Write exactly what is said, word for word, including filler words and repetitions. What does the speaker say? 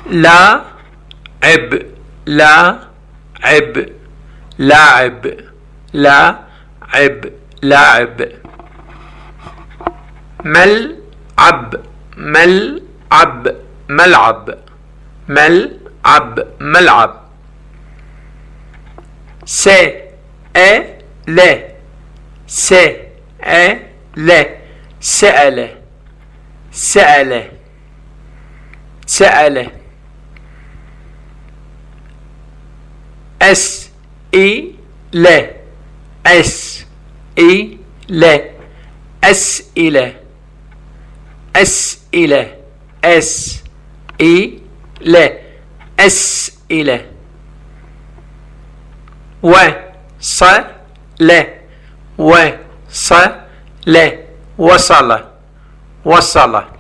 لا عب لا عب لاعب لا عب لاعب ملعب ملعب ملعب ملعب ملعب س أ ل س أ ل سأل سأل سأل أس إي لا أس إي لا أسئلة أسئلة أس إي لا أسئلة و ص لا و ص لا وصل وصل